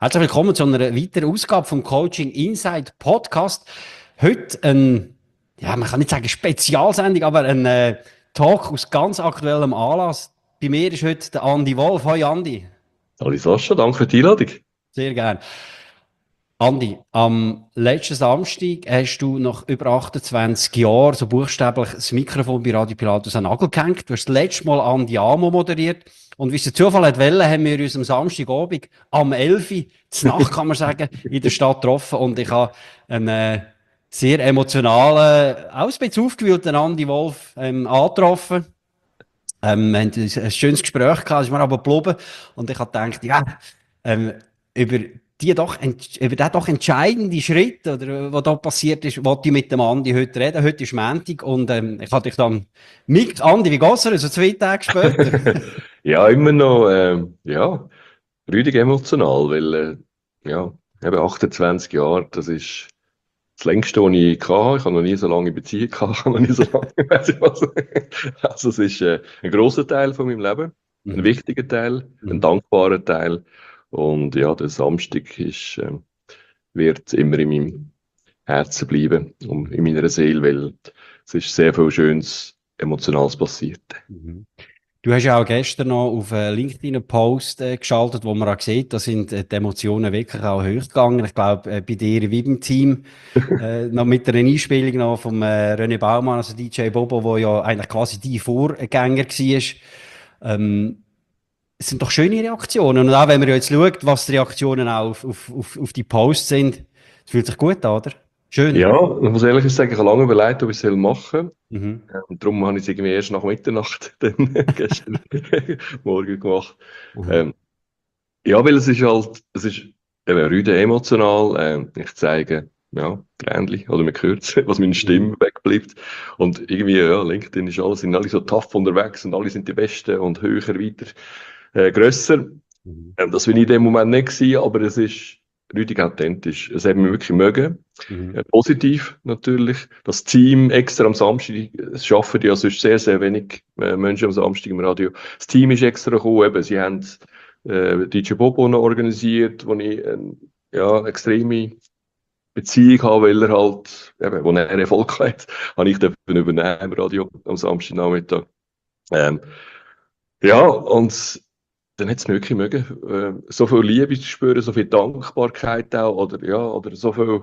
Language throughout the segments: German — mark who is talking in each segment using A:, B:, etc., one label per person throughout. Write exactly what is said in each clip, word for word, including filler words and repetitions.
A: Herzlich willkommen zu einer weiteren Ausgabe vom Coaching Insight Podcast. Heute ein, ja, man kann nicht sagen Spezialsendung, aber ein äh, Talk aus ganz aktuellem Anlass. Bei mir ist heute der Andi Wolf. Hoi Andi.
B: Hallo Sascha, danke für die Einladung.
A: Sehr gerne. Andi, am letzten Samstag hast du nach über achtundzwanzig Jahren so buchstäblich das Mikrofon bei Radio Pilatus an den Nagel gehängt. Du hast das letzte Mal Andi Amo moderiert. Und wie es der Zufall hat wollen, haben wir uns am Samstagabend am elf Uhr, zur Nacht kann man sagen, in der Stadt getroffen. Und ich habe einen äh, sehr emotionalen, auch ein bisschen aufgewühlten Andi Wolf ähm, angetroffen. Ähm, wir haben ein, ein schönes Gespräch gehabt, es ist mir aber geblieben. Und ich habe gedacht, ja, ähm, über die doch, über den doch entscheidenden Schritt, oder, was da passiert ist, wollte ich mit dem Andi heute reden. Heute ist Montag und ähm, ich hatte dich dann mit Andi, wie geht's dir? Also zwei Tage später.
B: Ja, immer noch, ähm, ja, rüdig emotional, weil, äh, ja, eben achtundzwanzig Jahre, das ist das längste, was ich hatte. Ich habe noch nie so lange Beziehung gehabt, ich habe noch nie so lange, weiss ich was. Also, es ist äh, ein grosser Teil von meinem Leben, ein
A: Mhm.
B: wichtiger Teil, ein
A: Mhm.
B: dankbarer Teil. Und ja, der Samstag ist, äh, wird immer in meinem Herzen bleiben und in meiner Seele, weil es ist sehr viel Schönes, Emotionales passiert.
A: Mhm. Du hast ja auch gestern noch auf einen LinkedIn einen Post äh, geschaltet, wo man auch sieht, da sind äh, die Emotionen wirklich auch hochgegangen. Ich glaube, äh, bei dir wie beim Team, äh, noch mit einer Einspielung noch vom äh, René Baumann, also D J Bobo, der ja eigentlich quasi die Vorgänger war. Ähm, es sind doch schöne Reaktionen. Und auch wenn man jetzt schaut, was die Reaktionen auch auf, auf, auf, auf die Posts sind, es fühlt sich gut an, oder? Schön.
B: Ja, ich muss ehrlich sagen, ich habe lange überlegt, ob ich es machen
A: Mhm.
B: soll. Und darum habe ich es irgendwie erst nach Mitternacht dann gestern Morgen gemacht.
A: Mhm.
B: Ähm, ja, weil es ist halt, es ist eben rüde emotional. Ähm, ich zeige, ja, Tränchen, oder man hört es, was meine
A: Mhm.
B: Stimme wegbleibt. Und irgendwie, ja, LinkedIn ist alles, sind alle so tough unterwegs und alle sind die Besten und höher, weiter, äh, grösser.
A: Mhm.
B: Ähm, das will ich in dem Moment nicht gewesen, aber es ist rüdig authentisch. Es hat mich wirklich mögen.
A: Mhm.
B: Äh, positiv natürlich. Das Team extra am Samstag, es schaffen ja sonst sehr, sehr wenig äh, Menschen am Samstag im Radio. Das Team ist extra gekommen, eben, sie haben äh, D J Bobo noch organisiert, wo ich äh, ja, extreme Beziehung habe, weil er halt, eben, wo er Erfolg hat, habe ich dürfen übernehmen im Radio am Samstagnachmittag. Ähm, ja, und dann hat es mir wirklich mögen, äh, so viel Liebe zu spüren, so viel Dankbarkeit auch, oder, ja, oder so viel,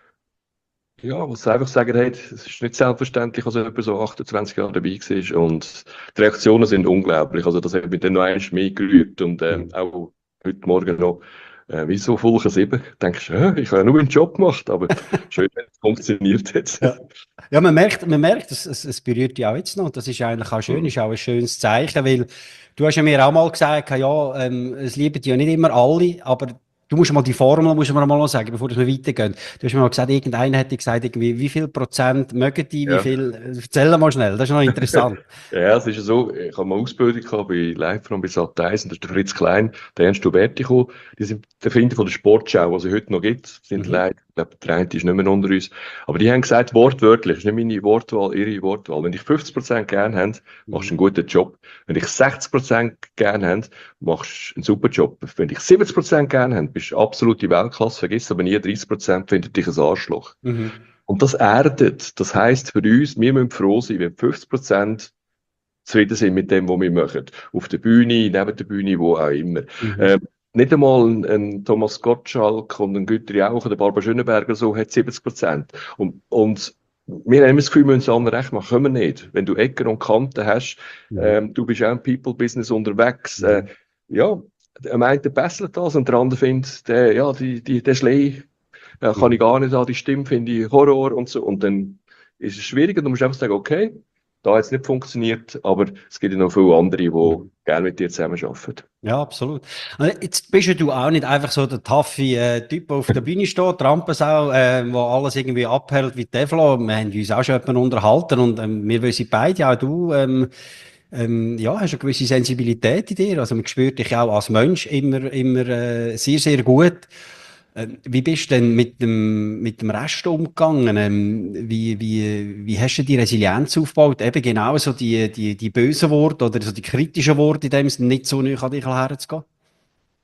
B: ja, was sie einfach sagen, hey, es ist nicht selbstverständlich, dass jemand so achtundzwanzig Jahre dabei war. Und die Reaktionen sind unglaublich. Also, das hat mich dann noch einmal mehr gerührt. Und ähm,
A: Mhm.
B: auch heute Morgen noch, äh, wie so Folge sieben, denkst du, äh, ich habe ja nur einen Job gemacht, aber schön, wenn es funktioniert hat.
A: Ja. Ja, man merkt, man merkt, es, es, es berührt dich auch jetzt noch. Das ist eigentlich auch schön,
B: Mhm.
A: ist auch ein schönes Zeichen, weil du hast ja mir auch mal gesagt, ja, ähm, es lieben dich ja nicht immer alle, aber du musst mal die Formel, musst du mir mal noch sagen, bevor wir weitergehen. Du hast mir mal gesagt, irgendeiner hätte gesagt, irgendwie, wie viel Prozent mögen die, wie
B: Ja.
A: viel, äh, erzähl mal schnell, das ist noch interessant.
B: Ja, es ist ja so, ich habe mal Ausbildung gehabt bei Livefront bei Sat eins und da ist der Fritz Klein, der Ernst Huberti gekommen. Die sind der Erfinder von der Sportschau, was es heute noch gibt. Sind
A: Mhm.
B: leider, ich glaube, der eine ist nicht mehr unter uns. Aber die haben gesagt, wortwörtlich, das ist nicht meine Wortwahl, ihre Wortwahl. Wenn dich fünfzig Prozent gern haben, machst du
A: Mhm.
B: einen guten Job. Wenn dich sechzig Prozent gern haben, machst du einen super Job. Wenn dich siebzig Prozent gern haben, bist du absolute Weltklasse, vergiss aber nie, dreißig Prozent findet dich ein Arschloch.
A: Mhm.
B: Und das erdet. Das heisst für uns, wir müssen froh sein, wenn fünfzig Prozent zufrieden sind mit dem, was wir machen. Auf der Bühne, neben der Bühne, wo auch immer.
A: Mhm.
B: Ähm, nicht einmal ein, ein Thomas Gottschalk und ein Günther Jauch oder Barbara Schöneberger so hat siebzig Prozent. Und, und wir haben immer das Gefühl, wir müssen es anderen recht machen. Können wir nicht. Wenn du Ecken und Kanten hast,
A: Mhm.
B: ähm, du bist auch im People-Business unterwegs, äh,
A: Mhm.
B: ja, der eine besselt das und der andere findet, der, ja, die, die, der Schlei äh, kann ich
A: Mhm.
B: gar nicht an, die Stimme finde ich Horror und so. Und dann ist es schwieriger, du musst einfach sagen, okay, da hat es nicht funktioniert, aber es gibt ja noch viele andere, die
A: Mhm.
B: gerne mit dir zusammenarbeiten.
A: Ja, absolut. Und jetzt bist ja du auch nicht einfach so der taffe äh, Typ, der auf der Bühne steht, Rampensau, äh, wo alles irgendwie abhält wie Teflon. Wir haben uns auch schon jemanden unterhalten und ähm, wir wissen beide, auch du, ähm, ähm, ja, hast eine gewisse Sensibilität in dir. Also man spürt dich auch als Mensch immer, immer äh, sehr, sehr gut. Ähm, wie bist du denn mit dem, mit dem Rest umgegangen? Ähm, wie, wie, wie hast du die Resilienz aufgebaut? Eben genau so die, die, die bösen Worte oder so die kritischen Worte in dem Sinne nicht so nah an dich herzugehen?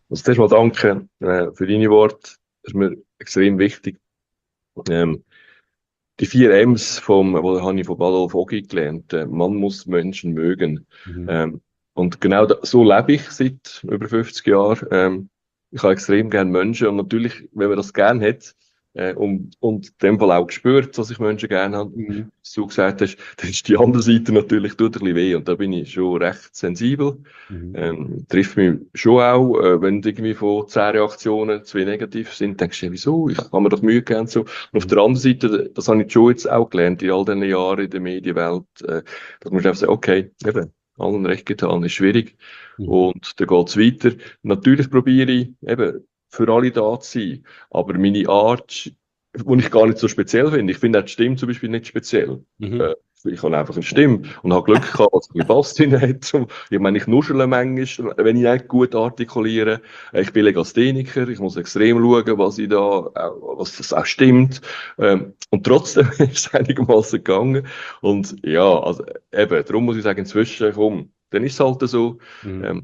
B: Also zuerst mal danke äh, für deine Worte. Das ist mir extrem wichtig. Ähm, die vier M's vom, wo habe ich von Adolf Ogi gelernt. Äh, man muss Menschen mögen.
A: Mhm.
B: Ähm, und genau da, so lebe ich seit über fünfzig Jahren. Ähm, ich habe extrem gerne Menschen und natürlich, wenn man das gerne hat, äh, und, und in dem Fall auch spürt, dass ich Menschen gerne habe,
A: Mhm.
B: was du gesagt hast, dann ist die andere Seite natürlich, tut ein bisschen weh und da bin ich schon recht sensibel.
A: Mhm.
B: Ähm, trifft mich schon auch, äh, wenn irgendwie von zehn Reaktionen zwei negativ sind, denkst du, ja, wieso? Ich habe mir doch Mühe gegeben. So. Und auf der anderen Seite, das habe ich schon jetzt auch gelernt, in all diesen Jahren in der Medienwelt, äh, dass man einfach sagen, okay, eben, allen recht getan, ist schwierig.
A: Mhm.
B: Und dann geht's weiter. Natürlich probiere ich, eben, für alle da zu sein. Aber meine Art, die ich gar nicht so speziell finde, ich finde auch die Stimme zum Beispiel nicht speziell.
A: Mhm.
B: Äh, ich habe einfach eine Stimme und habe Glück gehabt, dass es ein bisschen Bass drin hat. Ich meine, ich nuschele manchmal, wenn ich nicht gut artikuliere. Ich bin Legastheniker, ich muss extrem schauen, was ich da, was das auch stimmt. Ähm, Und trotzdem ist es einigermaßen gegangen. Und ja, also eben, darum muss ich sagen, inzwischen, komm, dann ist es halt so.
A: Mhm.
B: Ähm,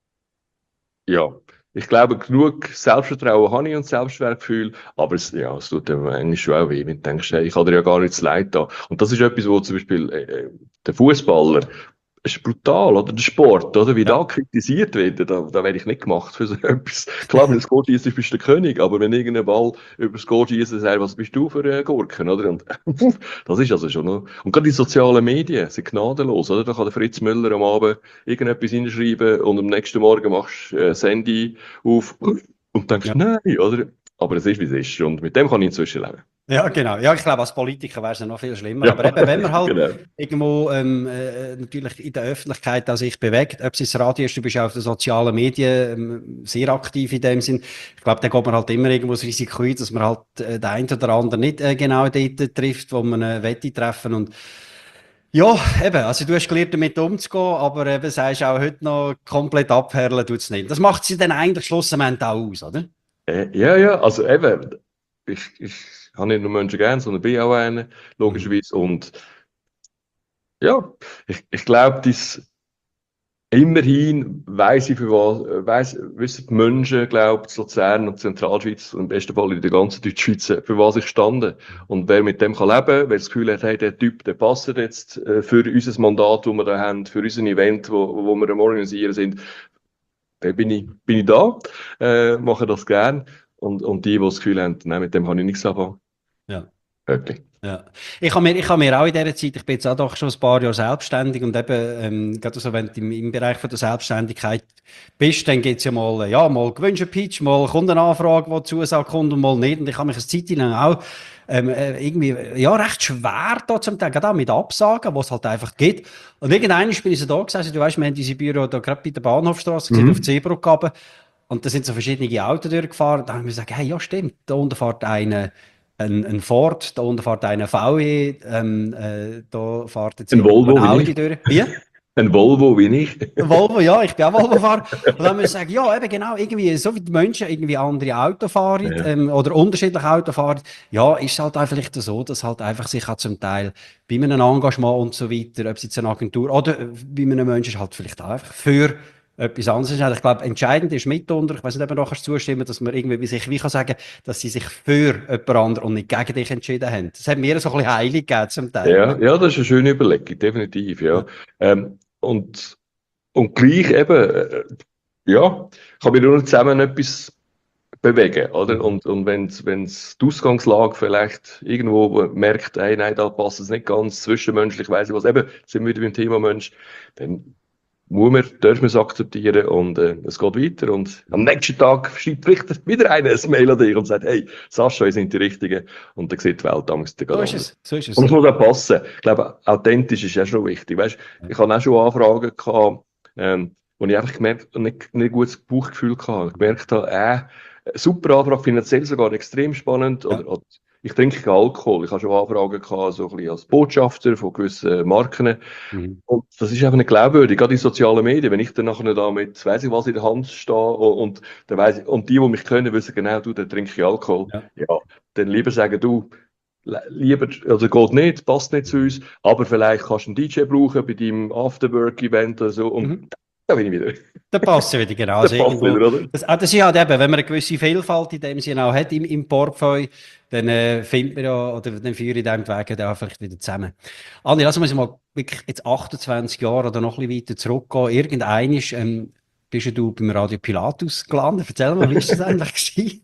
B: ja, ich glaube, genug Selbstvertrauen habe ich und Selbstwertgefühl, aber es, ja, es tut dem eigentlich schon auch weh, wenn du denkst, hey, ich kann dir ja gar nichts leid da. Und das ist etwas, wo zum Beispiel äh, äh, der Fußballer, ist brutal, oder? Der Sport, oder? Wie
A: Ja.
B: da kritisiert wird, da, da werde ich nicht gemacht für so etwas. Klar, wenn du das Goal schießt, bist du der König, aber wenn irgendein Ball über das Goal schießt, sagt, was bist du für ein Gurken, oder? Und das ist also schon noch. Und gerade die sozialen Medien sind gnadenlos, oder? Da kann der Fritz Müller am Abend irgendetwas hinschreiben und am nächsten Morgen machst du äh, das Handy auf und denkst,
A: Ja.
B: nein, oder? Aber es ist, wie es ist. Und mit dem kann ich inzwischen leben.
A: Ja, genau. Ja, ich glaube, als Politiker wäre es ja noch viel schlimmer.
B: Ja,
A: Aber eben, wenn man halt
B: genau.
A: irgendwo ähm, äh, natürlich in der Öffentlichkeit auch sich bewegt, ob es das Radio ist, du bist ja auf den sozialen Medien ähm, sehr aktiv in dem Sinn. Ich glaube, da geht man halt immer irgendwo das Risiko ein, dass man halt äh, den einen oder anderen nicht äh, genau dort äh, trifft, wo man äh, wette treffen. Und ja, eben, also du hast gelernt, damit umzugehen, aber eben, sagst auch heute noch komplett abherlen tut es nicht. Das macht sie dann eigentlich schlussendlich auch aus, oder?
B: Äh, ja, ja, also eben, ich, ich habe nicht nur Menschen gern, sondern bin auch einer,
A: Mhm.
B: logischerweise. Und ja, ich, ich glaube, das immerhin weiss ich für was, äh, weiss, wissen die Menschen, glaube ich, Luzern und Zentralschweiz und im besten Fall in der ganzen Deutschschweiz, für was ich stande. Und wer mit dem kann leben, wer das Gefühl hat, hey, der Typ, der passt jetzt äh, für unser Mandat, das wir da haben, für unser Event, wo, wo wir am Organisieren sind, dann bin ich, bin ich da, äh, mache das gern. Und, und die, die das Gefühl haben, nein, mit dem kann ich nichts anfangen.
A: Ja.
B: Wirklich.
A: Ja. Ich habe mir, ich habe mir auch in dieser Zeit, ich bin jetzt auch doch schon ein paar Jahre selbstständig und eben, ähm, gerade so, wenn du im, im Bereich von der Selbstständigkeit bist, dann gibt's ja mal, äh, ja, mal Gewünsche-Pitch, mal Kundenanfrage, die zusagt, kommt und mal nicht. Und ich habe mich eine Zeit lang auch, ähm, äh, irgendwie, ja, recht schwer da zum Teil, gerade auch mit Absagen, was es halt einfach gibt. Und irgendwann bin ich so da gesessen, du weißt, wir haben diese Büro da gerade bei der Bahnhofstrasse gesehen, auf die
B: Mhm.
A: Seebrücke runter. Und da sind so verschiedene Autos durchgefahren. Da haben wir gesagt, hey, ja, stimmt, da unten fährt einer, ein, ein Ford, da unten fährt einer V W, ähm, äh, da fährt jetzt
B: Ein
A: irgendwo ein
B: Volvo wie ich.
A: Audi durch. Wie?
B: Ein Volvo wie ich.
A: Ein Volvo, ja, ich bin auch Volvo-Fahrer. Und dann haben wir gesagt, ja, eben genau, irgendwie, so wie die Menschen irgendwie andere Auto fahren,
B: Ja.
A: ähm, oder unterschiedliche Auto fahren, ja, ist es halt auch vielleicht so, dass halt einfach sich auch zum Teil bei einem Engagement und so weiter, ob es jetzt eine Agentur oder äh, bei einem Menschen ist halt vielleicht auch einfach für etwas anderes ist. Ich glaube, entscheidend ist mitunter, ich weiß nicht, ob du nachher zustimmen, dass man irgendwie sich wie kann sagen, dass sie sich für jemand anderen und nicht gegen dich entschieden haben. Das hat mir so ein bisschen heilig gegeben zum Teil,
B: Ja,
A: oder?
B: ja, das ist eine schöne Überlegung, definitiv, ja.
A: Ja.
B: Ähm, und, und gleich eben, äh, ja, kann man nur zusammen etwas bewegen, oder?
A: Mhm.
B: Und, und wenn's, wenn's die Ausgangslage vielleicht irgendwo merkt, hey, nein, da passt es nicht ganz, zwischenmenschlich, weiss ich was, eben, sind wir wieder beim Thema Mensch, dann muss man, darf man es akzeptieren und äh, es geht weiter. Und am nächsten Tag schreibt vielleicht wieder einer ein Mail an dich und sagt, hey, Sascha, ihr seid die Richtigen. Und dann sieht die Welt damals
A: So
B: gerade
A: ist
B: anders.
A: es, so ist es.
B: Und es muss auch passen. Ich glaube, authentisch ist ja schon wichtig. Weißt,
A: Ja.
B: ich habe auch schon Anfragen gehabt, ähm, wo ich einfach gemerkt nicht, nicht gutes Bauchgefühl hatte. Ich gemerkt habe, äh, super Anfrage, finanziell sogar extrem spannend.
A: Ja.
B: Oder, oder ich trinke keinen Alkohol. Ich habe schon Anfragen gehabt, so ein bisschen als Botschafter von gewissen Marken.
A: Mhm.
B: Und das ist einfach nicht glaubwürdig, gerade in sozialen Medien. Wenn ich dann nachher da mit, weiss ich was, in der Hand stehe und, und, dann weiss ich, und die, die mich kennen, wissen genau, du, dann trinke ich Alkohol.
A: Ja.
B: Ja, dann lieber sagen, du, le- lieber, also geht nicht, passt nicht zu uns, aber vielleicht kannst du einen D J brauchen bei deinem Afterwork-Event oder so. Und
A: Mhm.
B: da bin ich wieder.
A: Da passt es wieder, genau.
B: Das
A: Also
B: passt
A: irgendwo,
B: wieder, oder?
A: das, ah, das ist halt eben, wenn man eine gewisse Vielfalt in dem Sinne auch hat im, im Portfolio, dann äh, findet man ja, oder dann führe ich dem Weg dann auch vielleicht wieder zusammen. Andi, lass uns mal wirklich jetzt achtundzwanzig Jahre oder noch ein bisschen weiter zurückgehen. Irgendeinisch ähm, bist du beim Radio Pilatus gelandet. Erzähl mal, wie ist das eigentlich gewesen?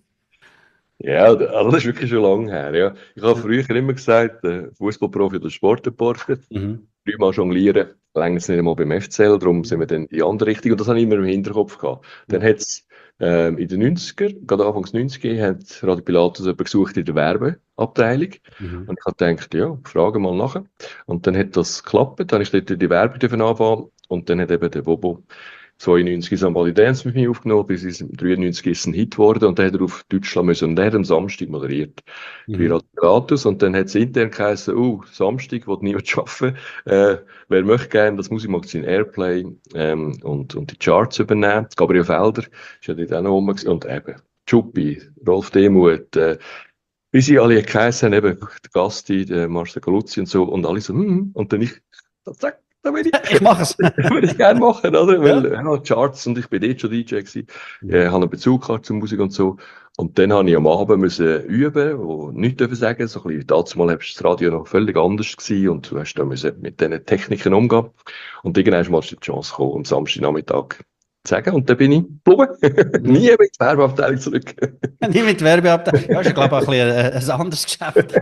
B: Ja, also das ist wirklich schon lange her. Ja. Ich habe früher immer gesagt, äh, Fußballprofi oder Sportreporter.
A: Mhm.
B: Dreimal jonglieren, länger es nicht einmal beim F C L, darum sind wir dann in die andere Richtung. Und das habe ich immer im Hinterkopf gehabt. Dann hat es ähm, in den neunziger, gerade Anfangs neunziger, hat Radio Pilatus jemanden gesucht in der Werbeabteilung.
A: Mhm.
B: Und ich habe gedacht, ja, frage mal nachher. Und dann hat das geklappt, dann habe ich dort die Werbung dürfen anfangen. Und dann hat eben der Bobo zweiundneunzig Somebody Dance mit mir aufgenommen, bis es dreiundneunzig ist ein Hit geworden und dann hat er auf Deutschland müssen und der hat am Samstag moderiert bei
A: Mhm.
B: Radio Pilatus und dann hat es intern geheißen, oh, Samstag will niemand arbeiten, äh, wer möchte gerne das Musikmagazin Airplay ähm, und, und die Charts übernehmen, Gabriel Felder ist ja dort auch noch rum gewesen. Und eben Chuppi, Rolf Demuth, äh, wie sie alle geheißen haben, eben der Gasti, der Marcel Galuzzi und so und alle so, hm, und dann ich, zack, da bin ich.
A: Ich mache es.
B: Würde ich gerne machen, oder?
A: Ja.
B: Weil, ja, Charts und ich bin dort schon D J gewesen.
A: Mhm.
B: Ich habe einen Bezug gehabt zur Musik und so. Und dann habe ich am Abend müssen üben, wo nichts dürfen sagen. So ein bisschen, damals war das Radio noch völlig anders gewesen und du hast da müssen mit diesen Techniken umgehen. Und irgendwann mal die Chance gekommen, am Samstagnachmittag zu sagen. Und dann bin ich geblieben. Nie mehr in die Werbeabteilung zurück.
A: Nicht mit Werbeabteilung. Ja, ist ja, glaube ich, auch ein, bisschen ein, ein anderes Geschäft.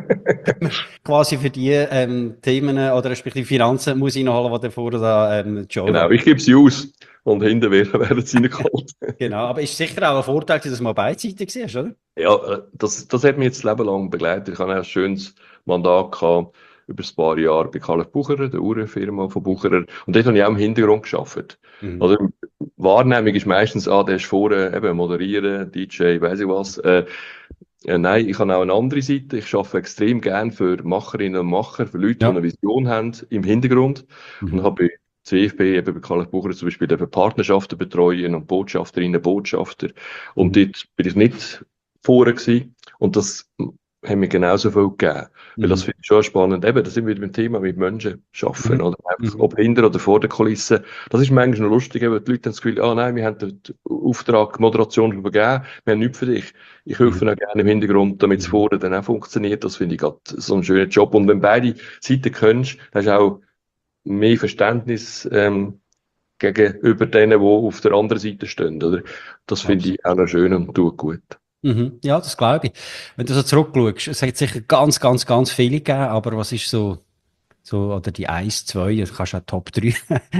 A: Quasi für die ähm, Themen oder respektive Finanzen muss ich noch holen, die davor da ähm, Joe
B: Genau, ich gebe sie aus. Und hinten werden sie reingeholt.
A: Genau, aber ist sicher auch ein Vorteil, dass du mal beidseitig siehst, oder?
B: Ja, äh, das, das hat mich jetzt das Leben lang begleitet. Ich hatte ein schönes Mandat gehabt, über ein paar Jahre bei Karl Bucherer, der Uhrenfirma von Bucherer. Und dort habe ich auch im Hintergrund gearbeitet.
A: Mhm.
B: Also, Wahrnehmung ist meistens, ah, der ist vorne, eben moderieren, D J, weiss ich was. Äh, äh, nein, ich habe auch eine andere Seite. Ich arbeite extrem gern für Macherinnen und Macher, für Leute,
A: Ja.
B: die eine Vision haben im Hintergrund.
A: Mhm.
B: Und habe bei C F B, eben bei Karl Bucherer zum Beispiel, eben Partnerschaften betreuen und Botschafterinnen, Botschafter. Und
A: Mhm.
B: dort bin ich nicht vorne gewesen. Und das haben mir genauso viel gegeben. Weil das
A: Mhm.
B: finde ich schon spannend. Eben, da sind wir wieder beim Thema mit Menschen arbeiten,
A: Mhm.
B: oder einfach,
A: Mhm.
B: ob hinter oder vor der Kulisse. Das ist manchmal noch lustig, eben, die Leute haben das Gefühl, ah nein, wir haben den Auftrag, Moderation übergeben, wir haben nichts für dich. Ich helfe
A: Mhm.
B: auch gerne im Hintergrund, damit es
A: Mhm.
B: vorne dann auch funktioniert. Das finde ich gerade so einen schönen Job. Und wenn beide Seiten kennst, hast du auch mehr Verständnis, ähm, gegenüber denen, die auf der anderen Seite stehen, oder? Das finde ich auch noch schön und tut gut.
A: Mhm. Ja, das glaube ich. Wenn du so zurückschaust, es hat sicher ganz, ganz, ganz viele gegeben, aber was ist so, so oder die eins, zwei, du kannst auch Top drei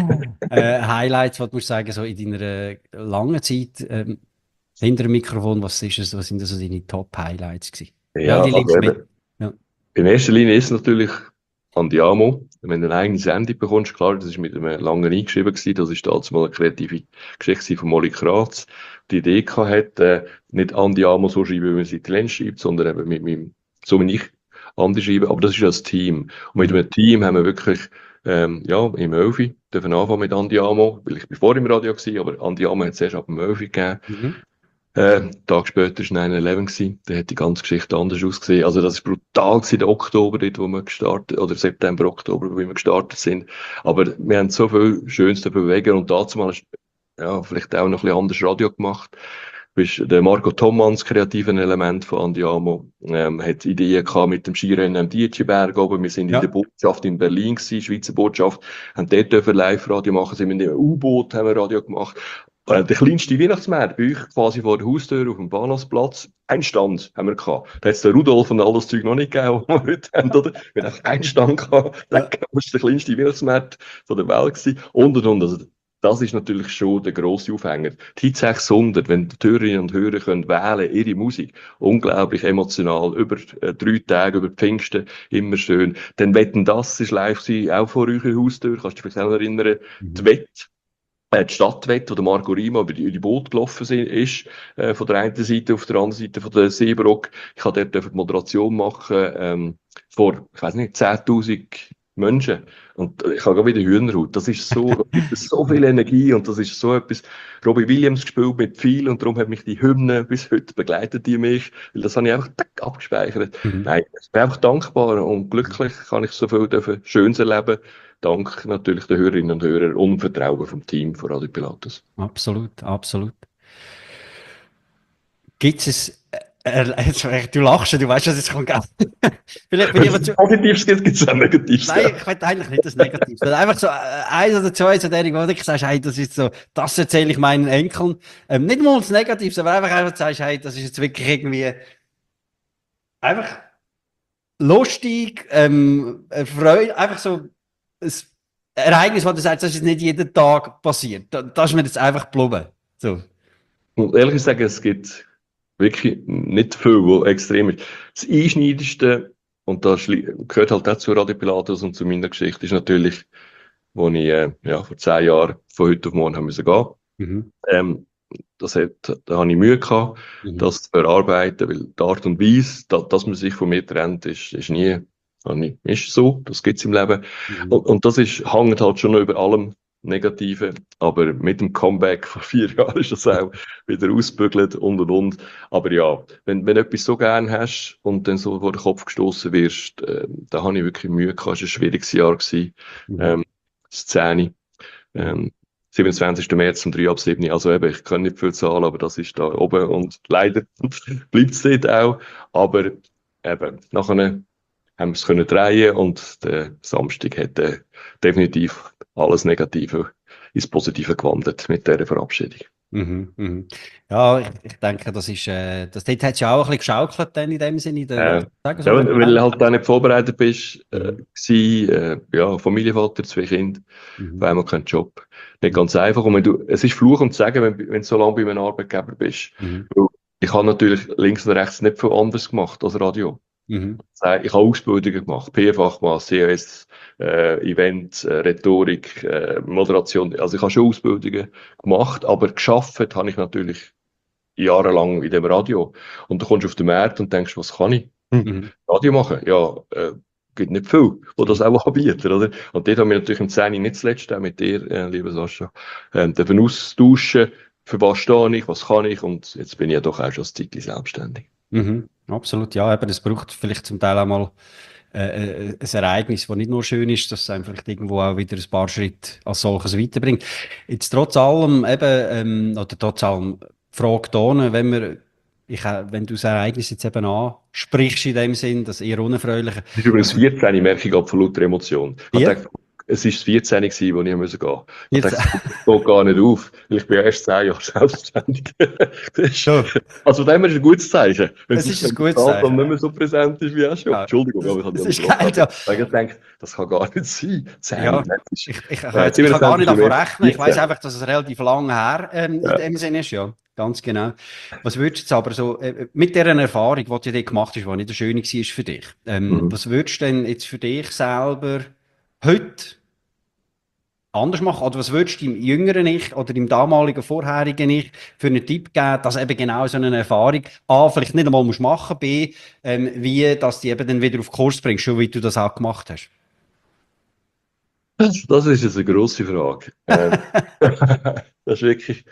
A: äh, Highlights, was du musst sagen, so in deiner äh, langen Zeit ähm, hinter dem Mikrofon, was ist es, was sind so deine Top-Highlights gewesen?
B: Ja,
A: Welche
B: also
A: legst du
B: eben,
A: mit? Ja.
B: in erster Linie ist es natürlich Andiamo. Wenn du eine eigene Sendung bekommst, klar, das ist mit einem langen eingeschrieben gewesen, das ist damals mal eine kreative Geschichte von Molly Kratz, die Idee gehabt hat, äh, nicht Andiamo so schreiben, wie man es italienisch schreibt, sondern eben mit meinem, so wie ich Andi schreibe, aber das ist ja das Team. Und mit
A: Mhm.
B: einem Team haben wir wirklich, ähm, ja, im Öfi dürfen anfangen mit Andiamo, weil ich bin vor im Radio gewesen, aber Andiamo hat es erst ab dem Öfi gegeben.
A: Mhm.
B: Äh, einen Tag später war neun elf gewesen. Da hat die ganze Geschichte anders ausgesehen. Also, das ist brutal gewesen, der Oktober, dort, wo wir gestartet, oder September, Oktober, wo wir gestartet sind. Aber wir haben so viel Schönes bewegen und dazu mal, ja, vielleicht auch noch ein bisschen anders Radio gemacht. Bist der Marco Thommans, kreativen Element von Andiamo, ähm, hat Ideen gehabt mit dem Skirennen am D J Berg oben. Wir sind
A: Ja.
B: in der Botschaft in Berlin gewesen, Schweizer Botschaft, haben dort dürfen Live-Radio machen, sind in einem U-Boot, haben wir Radio gemacht. Äh, Der kleinste Weihnachtsmarkt bei euch, quasi vor der Haustür auf dem Bahnhofsplatz, ein Stand haben wir gehabt. Da hat es den Rudolf und all das Zeug noch nicht gegeben, was wir heute haben, oder? Wir haben einfach einen Stand gehabt.
A: Ja.
B: Das war der kleinste Weihnachtsmarkt von der Welt gewesen. Und, und, und. Also, das ist natürlich schon der grosse Aufhänger. Die Hit sechshundert, wenn die Hörerinnen und Hörer können wählen, ihre Musik, unglaublich emotional, über äh, drei Tage, über Pfingsten, immer schön. Dann Wetten, das ist live sein, auch vor eurer Haustür, kannst du dich vielleicht auch erinnern,
A: Mhm.
B: die Wette, äh, die Stadtwette, wo der Marco Rima über die, über die Boot gelaufen sind, ist, äh, von der einen Seite auf der anderen Seite von der Seebrock. Ich habe dort die Moderation machen, ähm, vor, ich weiß nicht, zehntausend Menschen. Und ich habe gerade wieder Hühnerhaut. Das ist so, das ist so viel Energie und das ist so etwas. Robbie Williams gespielt mit viel und darum hat mich die Hymne bis heute begleitet die mich, weil das habe ich einfach tack, abgespeichert.
A: Mhm.
B: Nein, ich bin einfach dankbar und glücklich, kann ich so viel dürfen Schönes erleben. dank natürlich der Hörerinnen und Hörer und Vertrauen vom Team von Radio Pilatus.
A: Absolut, absolut. Gibt es, äh, äh, du lachst, du weißt, was jetzt kommt. Vielleicht bin ich aber zu...
B: Positives gibt es auch Negatives.
A: Nein, ich will eigentlich nicht das Negatives. Sondern einfach so äh, eins oder zwei, so derige, wo du sagst, hey, das ist so, das erzähle ich meinen Enkeln. Ähm, nicht mal das Negatives, aber einfach einfach sagst, hey, das ist jetzt wirklich irgendwie einfach lustig, ähm, Freude, einfach so ein Ereignis, wo du sagst, das ist nicht jeden Tag passiert. Da, das ist mir jetzt einfach geblieben. So.
B: Und ehrlich gesagt, es gibt wirklich nicht viel, wo extrem ist. Das Einschneidendste, und das gehört halt auch zu Radio Pilatus und zu meiner Geschichte, ist natürlich, wo ich äh, ja, vor zehn Jahren von heute auf morgen haben müssen gehen. Mhm. Ähm, das hat, da habe ich Mühe gehabt, mhm. das zu verarbeiten, weil die Art und Weise, da, dass man sich von mir trennt, ist, ist nie, ist so, das gibt's im Leben. Mhm. Und, und das ist, hängt halt schon noch über allem Negative, aber mit dem Comeback vor vier Jahren ist das auch wieder ausbügelt und und und. Aber ja, wenn, wenn du etwas so gern hast und dann so vor den Kopf gestoßen wirst, äh, da habe ich wirklich Mühe gehabt, es war ein schwieriges Jahr gewesen, mhm. ähm, Szene, ähm, siebenundzwanzigsten März um drei ab sieben. Also eben, ich kann nicht viel zahlen, aber das ist da oben und leider bleibt es dort auch. Aber eben, nachher haben wir es können drehen und der Samstag hat äh, definitiv alles Negative ins Positive gewandelt mit dieser Verabschiedung.
A: Mhm, mhm. Ja, ich, ich denke, das ist, äh, das dort hat es ja auch ein bisschen geschaukelt dann in dem Sinne. Der,
B: äh, sagen, so ja, weil du halt da nicht vorbereitet bist, äh, mhm. gewesen, äh, ja, Familienvater, zwei Kinder, mhm. auf einmal kein Job. Nicht ganz einfach. Und wenn du, es ist Fluch und Sagen, wenn, wenn du so lange bei einem Arbeitgeber bist. Mhm. Ich habe natürlich links und rechts nicht viel anderes gemacht als Radio. Mhm. Ich habe Ausbildungen gemacht, P-Fachmann, C O S, äh, Event, äh, Rhetorik, äh, Moderation. Also ich habe schon Ausbildungen gemacht, aber geschafft habe ich natürlich jahrelang in dem Radio. Und du kommst auf den Markt und denkst, was kann ich? Mhm. Radio machen? Ja, äh, gibt nicht viel, die das auch anbieten, oder? Und dort haben wir natürlich im Zehni nicht zuletzt auch mit dir, äh, lieber Sascha, äh, dürfen austauschen, für was stehe ich, was kann ich, und jetzt bin ich ja doch auch schon ein Zeitchen selbstständig.
A: Mhm, absolut, ja, aber es braucht vielleicht zum Teil auch mal äh, ein Ereignis, das nicht nur schön ist, dass es einem vielleicht irgendwo auch wieder ein paar Schritte als solches weiterbringt. Jetzt trotz allem eben, ähm, oder trotz allem Frage da, wenn wir, ich, wenn du das Ereignis jetzt eben ansprichst in dem Sinn, das eher unerfreuliche.
B: Das ist übrigens vierzehn, ich merke ich ab von lauter Emotion. Ich dachte, es war das vierzehn, wo ich gehen musste. Ich dachte, das geht gar nicht auf, weil ich bin ja erst zehn Jahre selbstständig. Also, von dem her ist ein gutes Zeichen. Wenn
A: es ist ein gutes Zeichen.
B: Wenn nicht mehr so präsent ist wie auch schon. Ja. Entschuldigung, aber ich habe
A: das ist geil, ja.
B: Weil ich denke, das kann gar nicht sein. zehn,
A: ja. Ich, ich, ich, äh, ich kann gar nicht davon rechnen. Ich weiss einfach, dass es relativ lang her ähm, ja. in dem Sinne ist, ja. Ganz genau. Was würdest du jetzt aber so, äh, mit dieser Erfahrung, die du dir gemacht hast, die nicht so schön war für dich, ähm, mhm. was würdest du denn jetzt für dich selber heute anders machen? Oder was würdest du im jüngeren Ich oder im damaligen, vorherigen Ich für einen Tipp geben, dass eben genau so eine Erfahrung A, vielleicht nicht einmal musst machen, B, ähm, wie, dass die eben dann wieder auf Kurs bringst, schon wie du das auch gemacht hast?
B: Das, das ist jetzt eine grosse Frage. ähm, das ist wirklich,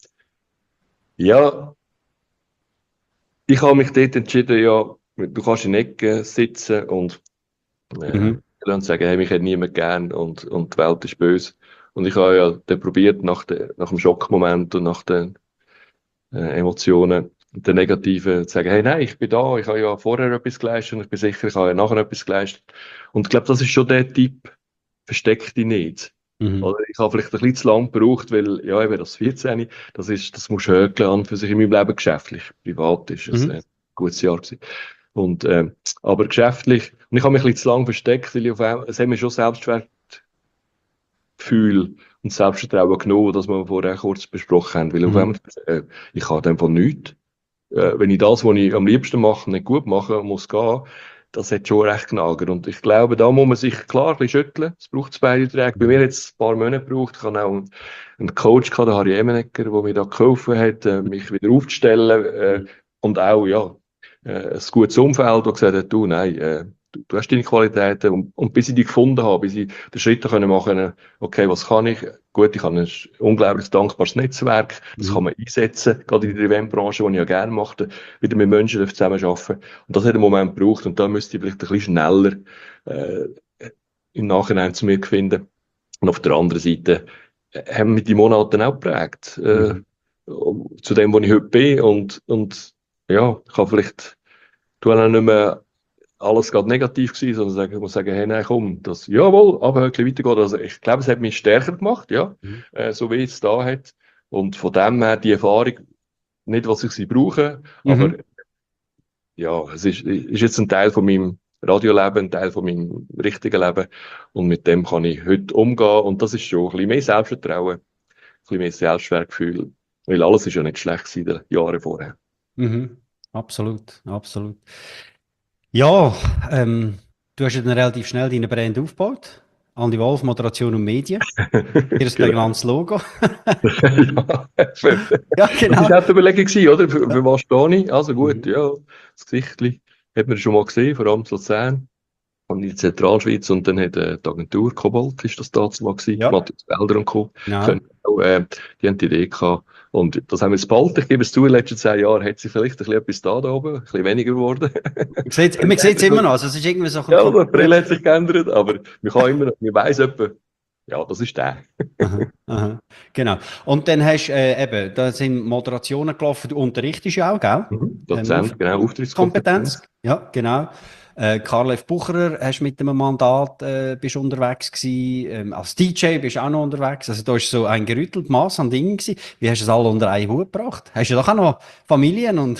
B: ja, ich habe mich dort entschieden, ja, du kannst in der Ecke sitzen und äh, mhm. und sagen, hey, mich hat niemand gern und, und die Welt ist böse. Und ich habe ja dann probiert, nach, de, nach dem Schockmoment und nach den äh, Emotionen, den Negativen, zu sagen, hey, nein, ich bin da, ich habe ja vorher etwas geleistet und ich bin sicher, ich habe ja nachher etwas geleistet. Und ich glaube, das ist schon der Tipp, versteck dich nicht. Mhm. Oder ich habe vielleicht ein bisschen zu lang gebraucht, weil, ja, eben das vierzehn, das ist, das muss hökeln an für sich in meinem Leben geschäftlich. Privat ist es mhm. ein gutes Jahr gewesen. Und, äh, aber geschäftlich, und ich habe mich ein bisschen zu lang versteckt, weil ich auf einmal, es hat mir schon Selbstwertgefühl und Selbstvertrauen genommen, das wir vorher kurz besprochen haben, weil mhm. auf einmal, äh, ich habe dann von nichts. Äh, wenn ich das, was ich am liebsten mache, nicht gut mache, muss gehen, das hat schon recht genagert. Und ich glaube, da muss man sich klar ein bisschen schütteln. Es braucht es beide Träge. Bei mir jetzt ein paar Monate gebraucht. Ich habe auch einen, einen Coach gehabt, den Harry Emenegger, der mir da geholfen hat, äh, mich wieder aufzustellen, äh, und auch, ja, äh, ein gutes Umfeld, das gesagt hat, du, nein, äh, du, du hast deine Qualitäten. Und, und bis ich die gefunden habe, bis ich den Schritt können machen, okay, was kann ich? Gut, ich habe ein unglaublich dankbares Netzwerk. Das mhm. kann man einsetzen, gerade in der Eventbranche, die ich ja gerne mache, wieder mit Menschen zusammenarbeiten. Und das hat einen Moment gebraucht. Und da müsste ich vielleicht ein bisschen schneller, äh, im Nachhinein zu mir gefunden. Und auf der anderen Seite äh, haben mich die Monate auch geprägt, äh,
A: Mhm.
B: zu dem, wo ich heute bin. Und, und ja, ich kann vielleicht, du auch nicht mehr alles gerade negativ gewesen, sondern sagen, ich muss sagen, hey, nein, komm, das, jawohl, aber ein bisschen weitergehen. Also ich glaube, es hat mich stärker gemacht, ja,
A: Mhm.
B: äh, so wie es da hat. Und von dem her die Erfahrung, nicht, was ich sie brauche, aber
A: Mhm.
B: ja, es ist, ist jetzt ein Teil von meinem Radioleben, ein Teil von meinem richtigen Leben. Und mit dem kann ich heute umgehen. Und das ist schon ein bisschen mehr Selbstvertrauen, ein bisschen mehr Selbstwertgefühl. Weil alles ist ja nicht schlecht gewesen in den Jahren vorher.
A: Mhm. Absolut, absolut. Ja, ähm, du hast ja dann relativ schnell deine Brand aufgebaut. Andi Wolf, Moderation und Medien. Hier ist ein
B: Genau.
A: ganzes Logo.
B: Ja, für-
A: Ja,
B: das
A: genau.
B: ist auch die Überlegung gewesen, oder? Für,
A: Ja.
B: für was stehe ich? Also gut,
A: Mhm.
B: ja, das Gesichtli hat man schon mal gesehen, vor allem in Luzern und in der Zentralschweiz. Und dann hat äh, die Agentur Kobold, ist das damals mal gewesen,
A: Ja,
B: Matthias Felder und Co.
A: genau.
B: Können auch, äh, die haben die Idee gehabt. Und das haben wir jetzt bald, ich gebe es zu, in den letzten zehn Jahren hat sich vielleicht ein bisschen etwas da, da oben, ein bisschen weniger geworden.
A: Man sieht man sieht es immer noch. Also, es ist irgendwie so ein
B: Ja, die
A: Kultur.
B: Brille hat sich geändert, aber man kann immer noch, man weiss etwa, ja, das ist der.
A: Aha, aha. Genau. Und dann hast du äh, eben, da sind Moderationen gelaufen. Du unterrichtest ja auch, gell?
B: Mhm.
A: Ähm,
B: Dozent, genau,
A: Aufkompetenz.
B: Auftrittskompetenz.
A: Ja, genau. Äh, Karl F. Bucherer, hast mit einem Mandat äh, bist unterwegs gewesen. Ähm, als D J bist du auch noch unterwegs. Also da ist so ein gerüttelt Maß an Dingen gewesen. Wie hast du das alle unter einen Hut gebracht? Hast du doch auch noch Familien und...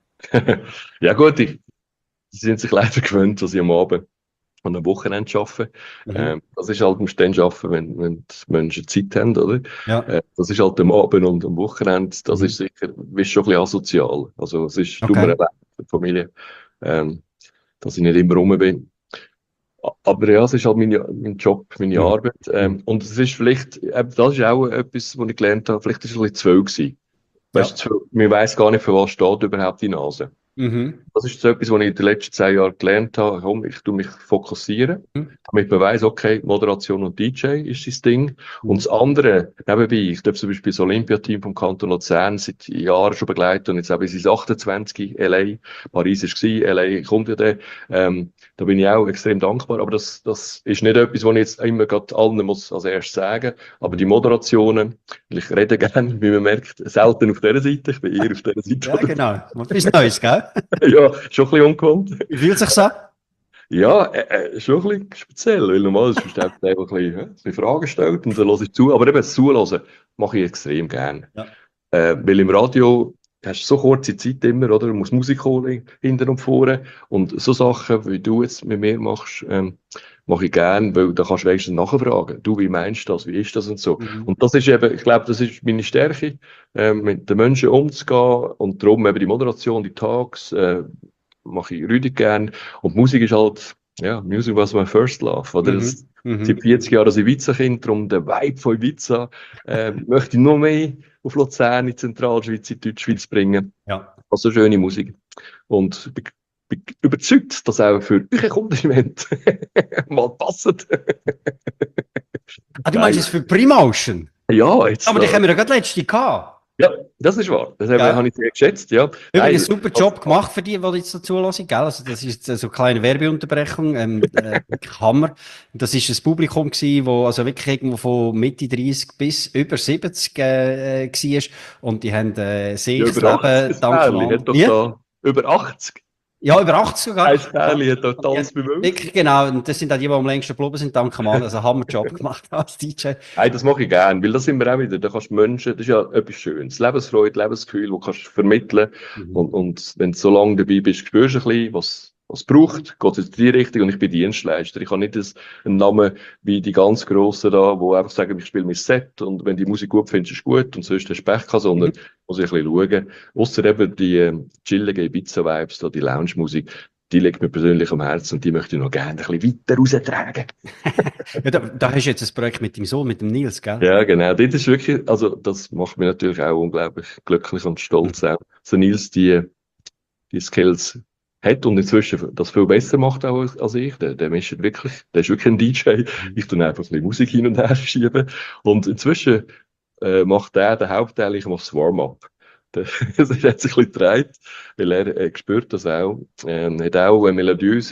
B: Ja gut, die, die sind sich leider gewöhnt, dass ich am Abend und am Wochenende arbeite.
A: Mhm.
B: Ähm, das ist halt, musst du dann arbeiten, wenn, wenn die Menschen Zeit haben, oder?
A: Ja.
B: Äh, das ist halt am Abend und am Wochenende, das
A: Mhm.
B: ist sicher, bist schon ein bisschen asozial. Also es ist, tut mir
A: Okay.
B: leid für die Familie, ähm, dass ich nicht immer rum bin. A- Aber ja, es ist halt mein, mein Job, meine
A: Mhm.
B: Arbeit.
A: Mhm.
B: Ähm, und es ist vielleicht, eben, das ist auch etwas, was ich gelernt habe, vielleicht ist es ein bisschen zu viel gewesen.
A: Ja.
B: Weißt du, zu viel- man weiss gar nicht, für was steht überhaupt die Nase.
A: Mhm.
B: Das ist so etwas, was ich in den letzten zehn Jahren gelernt habe. Komm, ich tu mich fokussieren,
A: Mhm.
B: damit man weiss, okay, Moderation und D J ist sein Ding. Und
A: Mhm.
B: das andere, nebenbei, ich darf zum Beispiel das Olympiateam vom Kanton Luzern seit Jahren schon begleiten und jetzt auch bis ins achtundzwanzig, L A, Paris ist gsi, L A kommt ja dann. Ähm, da bin ich auch extrem dankbar, aber das, das ist nicht etwas, was ich jetzt immer gerade allen muss als erstes sagen. Aber die Moderationen, weil ich rede gerne, wie man merkt, selten auf dieser Seite, ich bin eher auf dieser Seite.
A: Ja, genau. Mal etwas Neues, gell?
B: Ja, schon ein bisschen ungewohnt.
A: Wie fühlt sich an?
B: Ja, äh, äh, schon ein bisschen speziell, weil normalerweise ist es einfach ein bisschen, hä, ein bisschen Fragen gestellt und dann höre ich zu. Aber eben das Zuhören mache ich extrem gerne.
A: Ja.
B: Äh, weil im Radio hast du so kurze Zeit immer, oder? Du musst Musik holen, hinten und vorne. Und so Sachen, wie du jetzt mit mir machst, ähm, mache ich gerne, weil da kannst du wenigstens nachfragen. Du, wie meinst du das? Wie ist das und so?
A: Mhm.
B: Und das ist eben, ich glaube, das ist meine Stärke, ähm, mit den Menschen umzugehen und darum eben die Moderation, die Talks, äh, mache ich rüdig gern. Und Musik ist halt, ja, Music was my first love, oder?
A: Mhm.
B: Das,
A: Mhm.
B: seit vierzig Jahren als Ibiza-Kind, darum der Vibe von Ibiza, äh, möchte ich noch mehr auf Luzern, in die Zentralschweiz, in die Deutschschweiz bringen.
A: Ja.
B: Also schöne Musik. Und bin, bin überzeugt, dass auch für euch Accompaniment mal passt.
A: Ah, du meinst
B: Geil.
A: jetzt für Premotion?
B: Ja, jetzt,
A: Aber die
B: äh,
A: haben wir ja gerade letzte gehabt.
B: ja, das ist wahr. Das habe,
A: Gell?
B: habe ich sehr geschätzt, ja.
A: Übrigens,
B: Nein,
A: super
B: das,
A: Job gemacht für die, die jetzt dazu hören, gell? Also, das ist jetzt so eine kleine Werbeunterbrechung. Ähm, äh, wirklich Hammer. Das ist ein Publikum gewesen, wo also wirklich irgendwo von Mitte dreißig bis über siebzig äh, äh, war. Und die haben äh,
B: ja,
A: sich das
B: über achtzig,
A: Leben
B: das
A: dank dem
B: Pärli
A: anderen.
B: hat doch
A: Wie?
B: da, über achtzig,
A: Ja, über achtzig sogar.
B: ein
A: Ja.
B: Pärli hat da
A: Und die
B: alles
A: haben
B: bewölkt.
A: wirklich genau, und das sind auch die, die am längsten geblieben sind, dank dem anderen. Also, Hammer-Job gemacht als D J.
B: Nein, das mache ich gern, weil das sind wir auch wieder. Da kannst du Menschen, das ist ja etwas Schönes. Lebensfreude, Lebensgefühl, das kannst du vermitteln.
A: Mhm.
B: Und, und wenn du so lange dabei bist, spürst du ein bisschen, was, was es braucht, geht es in die Richtung und ich bin Dienstleister. Ich habe nicht das, einen Namen wie die ganz Grossen da, wo einfach sagen, ich spiele mein Set und wenn die Musik gut findest, ist gut und sonst hast du Pech gehabt, sondern
A: Mhm.
B: muss ich ein bisschen schauen. Ausser eben die äh, chillige Ibiza-Vibes, da, die Lounge-Musik, die liegt mir persönlich am Herzen und die möchte ich noch gerne ein bisschen weiter raustragen.
A: Ja, da, da hast du jetzt ein Projekt mit dem Sohn, mit dem Nils, gell?
B: Ja, genau. Das ist wirklich, also, das macht mich natürlich auch unglaublich glücklich und stolz auch. So Nils, die, die Skills hat und inzwischen das viel besser macht auch als als ich. Der, der mischt wirklich, der ist wirklich ein D J. Ich tue einfach ein bisschen Musik hin und her schieben. Und inzwischen, äh, macht der den Hauptteil, ich mache das Warm-up. Der- Das hat sich ein bisschen gedreht, weil er, äh, spürt das auch. Ähm, hat auch eine melodiöse,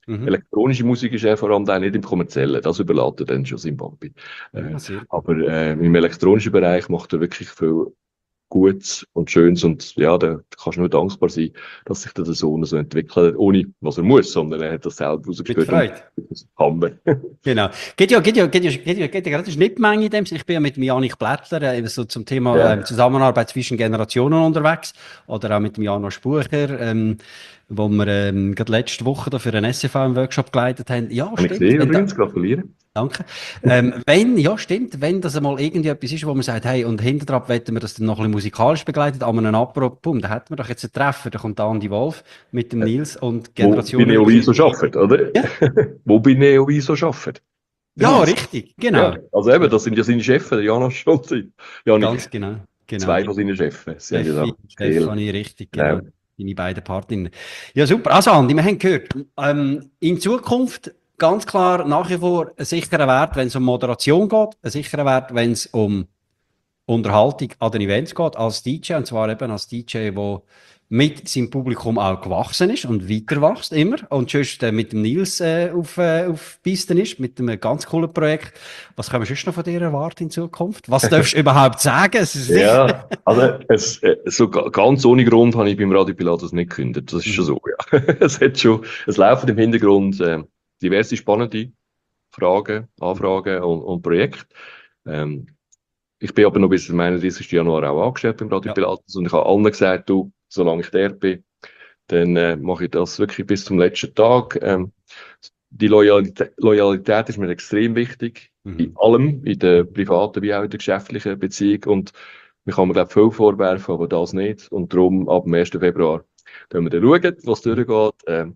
A: Mhm.
B: Elektronische Musik ist er vor allem auch nicht im kommerziellen, das überlässt er dann schon Zimbabwe. Äh,
A: Ja, sehr gut.
B: aber äh, im elektronischen Bereich macht er wirklich viel Gutes und Schönes und ja, da kannst du nur dankbar sein, dass sich der Sohn so entwickelt hat, ohne was er muss, sondern er hat das selber
A: Mit
B: rausgespürt
A: Freude.
B: und das haben wir.
A: Genau. Geht ja, geht ja, geht ja, geht ja, geht ja gerade eine Schnittmenge in dem Sinne. Ich bin ja mit dem Janik Blättler äh, so zum Thema ähm,
B: Ja,
A: Zusammenarbeit zwischen Generationen unterwegs. Oder auch mit dem Janosch Bucher, ähm, wo wir ähm, gerade letzte Woche da für einen S F V einen Workshop geleitet haben. Ja,
B: habe ich
A: stimmt.
B: gesehen
A: Wenn da,
B: übrigens, gratuliere.
A: danke. Ähm, wenn, ja, stimmt, wenn das einmal irgendwie etwas ist, wo man sagt, hey, und hinter dran wollen wir das dann noch ein bisschen musikalisch begleitet, an einem Apro, boom, da hätten wir doch jetzt einen Treffer, da kommt der Andi Wolf mit dem Nils und
B: Wo bei
A: Generationen.
B: Neoviso arbeitet, oder?
A: Ja,
B: Wo bei Neoviso arbeitet. Der
A: ja,
B: Nils.
A: richtig, genau.
B: Ja, also eben, das sind ja seine Chefs, der Janosch und der
A: Ganz
B: Janik.
A: genau, genau.
B: Zwei von seinen Chefs. Sie haben ja da
A: Steffi,
B: viel.
A: Stefanie, richtig,
B: Genau.
A: genau. Deine beiden Partner. Ja, super. Also, Andi, wir haben gehört, ähm, in Zukunft ganz klar nach wie vor ein sicherer Wert, wenn es um Moderation geht, ein sicherer Wert, wenn es um Unterhaltung an den Events geht, als D J, und zwar eben als D J, der mit seinem Publikum auch gewachsen ist und weiter wächst immer. Und sonst äh, mit dem Nils äh, auf, äh, auf Pisten ist, mit einem ganz coolen Projekt. Was können wir sonst noch von dir erwarten in Zukunft? Was darfst du überhaupt sagen? Es ist
B: Ja, also es, äh, so ga- ganz ohne Grund habe ich beim Radio Pilatus nicht gekündigt. Das ist schon
A: Mhm.
B: so, ja. Es hat schon, es laufen im Hintergrund äh, diverse spannende Fragen, Anfragen und, und Projekte. Ähm, ich bin aber noch bis zum einunddreißigsten Januar auch angestellt beim Radio
A: Ja.
B: Pilatus und ich habe allen gesagt, du, solange ich dort bin, dann äh, mache ich das wirklich bis zum letzten Tag. Ähm, die Loyalität, Loyalität ist mir extrem wichtig,
A: Mhm.
B: in allem, in der privaten wie auch in der geschäftlichen Beziehung. Und man kann mir, glaube ich, viel vorwerfen, aber das nicht. Und darum, ab dem ersten Februar, können wir dann schauen, was durchgeht. Ähm,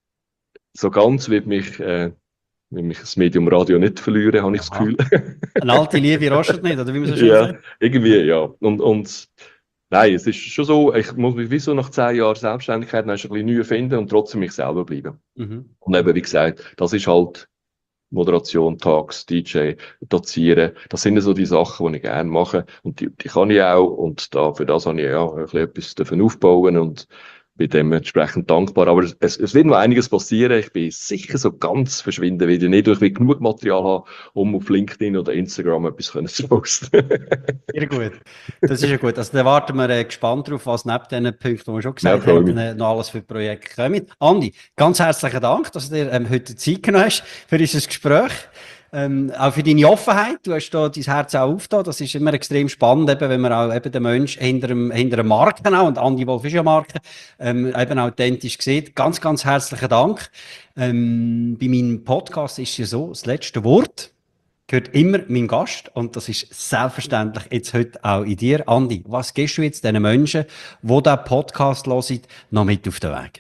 B: so ganz wird mich, äh, wird mich das Medium Radio nicht verlieren, habe ich das
A: Aha.
B: Gefühl.
A: Eine alte Liebe rostet nicht, oder wie man so schön
B: Ja,
A: sagt?
B: irgendwie, ja. Und, und nein, es ist schon so, ich muss mich wie so nach zehn Jahren Selbstständigkeit noch ein bisschen neu finden und trotzdem mich selber bleiben.
A: Mhm.
B: Und eben, wie gesagt, das ist halt Moderation, Talks, D J, Dozieren. Das sind so die Sachen, die ich gerne mache. Und die, die kann ich auch. Und da, für das habe ich ja ein bisschen etwas dürfen aufbauen und bin dementsprechend dankbar. Aber es, es wird noch einiges passieren. Ich bin sicher so ganz verschwinden wieder nicht, weil ich will genug Material haben, um auf LinkedIn oder Instagram etwas können zu posten.
A: Sehr gut. Das ist ja gut. Also, da warten wir äh, gespannt drauf, was neben den Punkten, die wir schon
B: Ja,
A: gesagt
B: freue
A: haben,
B: mich.
A: äh, noch alles für Projekte kommen. Andi, ganz herzlichen Dank, dass du dir ähm, heute Zeit genommen hast für unser Gespräch. Ähm, auch für deine Offenheit. Du hast da dein Herz auch aufgetan. Das ist immer extrem spannend, eben, wenn man auch eben den Mensch hinter einem, hinter einem Marken auch, und Andi Wolf ist ja Marke, ähm, eben authentisch sieht. Ganz, ganz herzlichen Dank. Ähm, bei meinem Podcast ist es ja so, das letzte Wort gehört immer meinem Gast, und das ist selbstverständlich jetzt heute auch in dir. Andi, was gibst du jetzt den Menschen, die diesen Podcast hören, noch mit auf den Weg?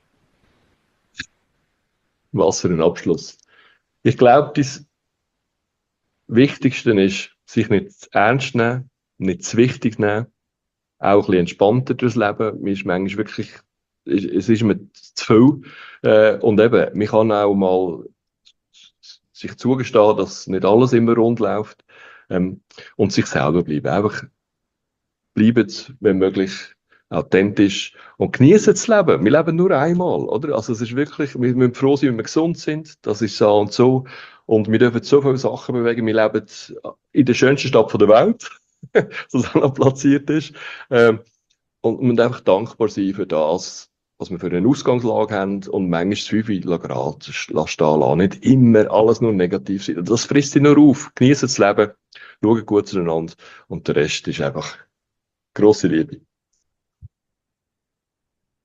B: Was für ein Abschluss. Ich glaube, das Wichtigste ist, sich nicht zu ernst nehmen, nicht zu wichtig nehmen, auch ein bisschen entspannter durchs Leben. Mir ist manchmal wirklich, es ist mir zu viel. Äh, und eben, man kann auch mal sich zugestehen, dass nicht alles immer rund läuft. Ähm, und sich selber bleiben. Einfach bleiben, wenn möglich, authentisch und genießen das Leben. Wir leben nur einmal, oder? Also es ist wirklich, wir müssen froh sein, wenn wir gesund sind. Das ist so und so. Und wir dürfen so viele Sachen bewegen. Wir leben in der schönsten Stadt der Welt, das auch noch platziert ist. Ähm, und wir müssen einfach dankbar sein für das, was wir für eine Ausgangslage haben und manchmal Zweifel Grad stehen lassen. Nicht immer alles nur negativ sein. Das frisst sich nur auf. Genießen das Leben, schauen gut zueinander und der Rest ist einfach grosse Liebe.